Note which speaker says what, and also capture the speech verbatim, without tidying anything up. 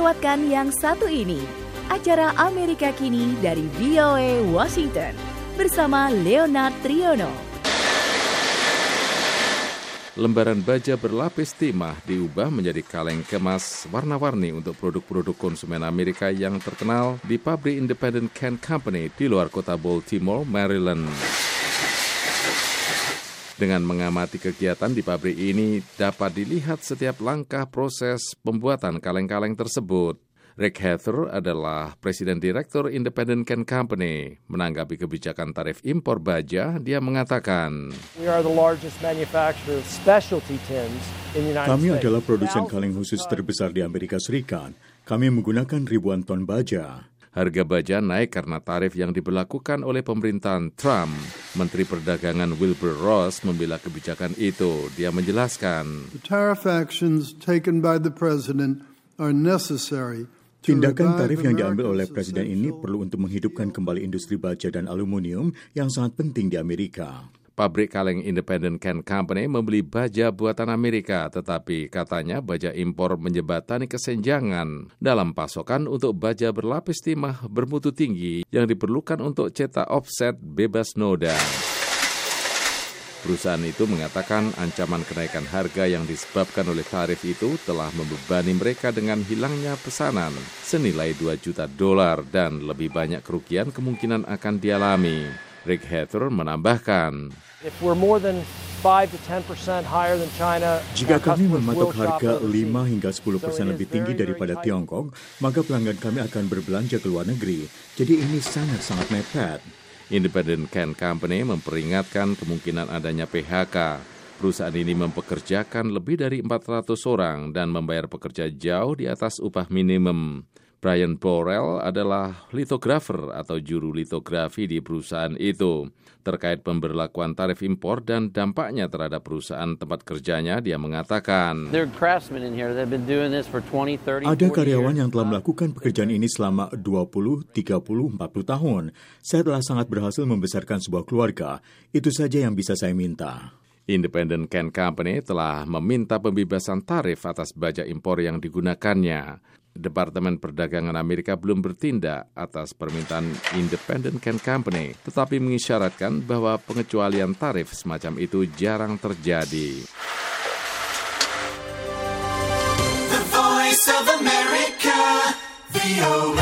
Speaker 1: lewatkan yang satu ini. Acara Amerika Kini dari V O A Washington bersama Leonard Triono.
Speaker 2: Lembaran baja berlapis timah diubah menjadi kaleng kemas warna-warni untuk produk-produk konsumen Amerika yang terkenal di pabrik Independent Can Company di luar kota Baltimore, Maryland. Dengan mengamati kegiatan di pabrik ini, dapat dilihat setiap langkah proses pembuatan kaleng-kaleng tersebut. Rick Heather adalah Presiden Direktur Independent Can Company. Menanggapi kebijakan tarif impor baja, dia mengatakan,
Speaker 3: Kami adalah produsen kaleng khusus terbesar di Amerika Serikat. Kami menggunakan ribuan ton baja.
Speaker 2: Harga baja naik karena tarif yang diberlakukan oleh pemerintahan Trump. Menteri Perdagangan Wilbur Ross membela kebijakan itu. Dia menjelaskan,
Speaker 4: The tariff actions taken by the president are necessary.
Speaker 3: Tindakan tarif yang diambil oleh Presiden ini perlu untuk menghidupkan kembali industri baja dan aluminium yang sangat penting di Amerika.
Speaker 2: Pabrik kaleng Independent Can Company membeli baja buatan Amerika, tetapi katanya baja impor menjembatani kesenjangan dalam pasokan untuk baja berlapis timah bermutu tinggi yang diperlukan untuk cetak offset bebas noda. Perusahaan itu mengatakan ancaman kenaikan harga yang disebabkan oleh tarif itu telah membebani mereka dengan hilangnya pesanan senilai dua juta dolar dan lebih banyak kerugian kemungkinan akan dialami. Rick Heather menambahkan,
Speaker 3: jika kami mematok harga lima hingga sepuluh persen lebih tinggi daripada Tiongkok, maka pelanggan kami akan berbelanja ke luar negeri. Jadi ini sangat-sangat mepet.
Speaker 2: Independent Can Company memperingatkan kemungkinan adanya P H K. Perusahaan ini mempekerjakan lebih dari empat ratus orang dan membayar pekerja jauh di atas upah minimum. Brian Borrell adalah litografer atau juru litografi di perusahaan itu. Terkait pemberlakuan tarif impor dan dampaknya terhadap perusahaan tempat kerjanya, dia mengatakan,
Speaker 3: ada karyawan yang telah melakukan pekerjaan ini selama dua puluh, tiga puluh, empat puluh tahun. Saya telah sangat berhasil membesarkan sebuah keluarga. Itu saja yang bisa saya minta.
Speaker 2: Independent Can Company telah meminta pembebasan tarif atas baja impor yang digunakannya. Departemen Perdagangan Amerika belum bertindak atas permintaan Independent Can Company, tetapi mengisyaratkan bahwa pengecualian tarif semacam itu jarang terjadi.
Speaker 5: The Voice of America, V O A.